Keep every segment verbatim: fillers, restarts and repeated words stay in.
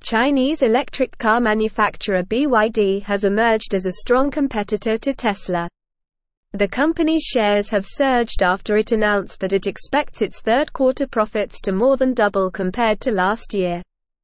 Chinese electric car manufacturer B Y D has emerged as a strong competitor to Tesla. The company's shares have surged after it announced that it expects its third-quarter profits to more than double compared to last year.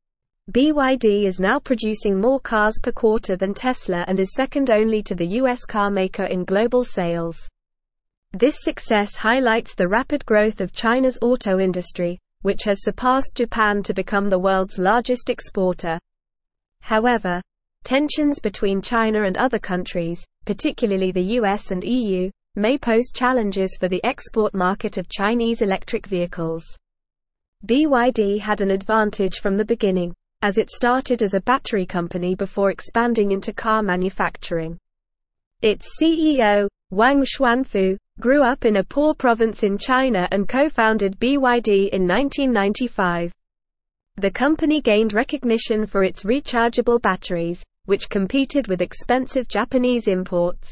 B Y D is now producing more cars per quarter than Tesla and is second only to the U S car maker in global sales. This success highlights the rapid growth of China's auto industry, which has surpassed Japan to become the world's largest exporter. However, tensions between China and other countries, particularly the U S and E U, may pose challenges for the export market of Chinese electric vehicles. B Y D had an advantage from the beginning, as it started as a battery company before expanding into car manufacturing. Its C E O, Wang Xuanfu, grew up in a poor province in China and co-founded B Y D in nineteen ninety-five. The company gained recognition for its rechargeable batteries, which competed with expensive Japanese imports.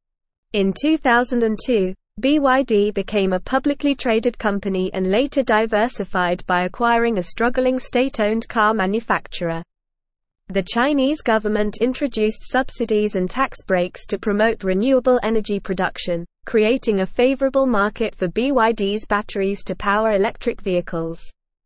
In two thousand two, B Y D became a publicly traded company and later diversified by acquiring a struggling state-owned car manufacturer. The Chinese government introduced subsidies and tax breaks to promote renewable energy production, creating a favorable market for B Y D's batteries to power electric vehicles.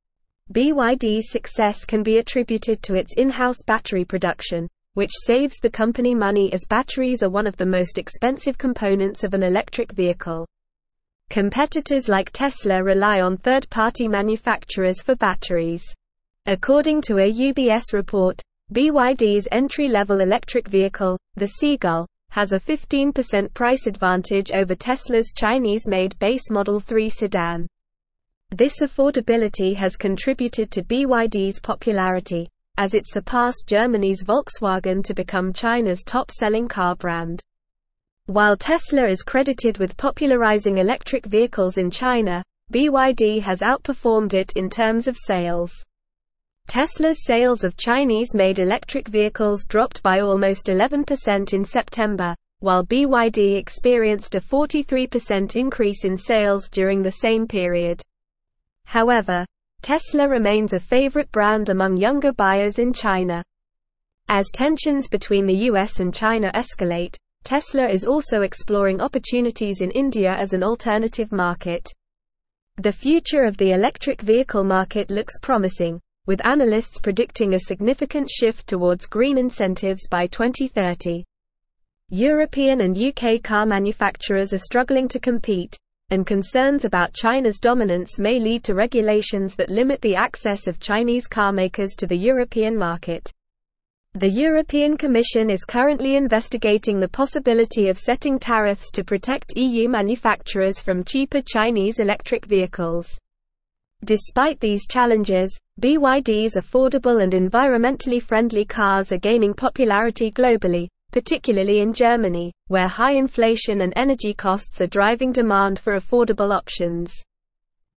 B Y D's success can be attributed to its in-house battery production, which saves the company money as batteries are one of the most expensive components of an electric vehicle. Competitors like Tesla rely on third-party manufacturers for batteries. According to a U B S report, B Y D's entry-level electric vehicle, the Seagull, has a fifteen percent price advantage over Tesla's Chinese-made base Model three sedan. This affordability has contributed to B Y D's popularity, as it surpassed Germany's Volkswagen to become China's top-selling car brand. While Tesla is credited with popularizing electric vehicles in China, B Y D has outperformed it in terms of sales. Tesla's sales of Chinese-made electric vehicles dropped by almost eleven percent in September, while B Y D experienced a forty-three percent increase in sales during the same period. However, Tesla remains a favorite brand among younger buyers in China. As tensions between the U S and China escalate, Tesla is also exploring opportunities in India as an alternative market. The future of the electric vehicle market looks promising, with analysts predicting a significant shift towards green incentives by twenty thirty. European and U K car manufacturers are struggling to compete, and concerns about China's dominance may lead to regulations that limit the access of Chinese carmakers to the European market. The European Commission is currently investigating the possibility of setting tariffs to protect E U manufacturers from cheaper Chinese electric vehicles. Despite these challenges, B Y D's affordable and environmentally friendly cars are gaining popularity globally, particularly in Germany, where high inflation and energy costs are driving demand for affordable options.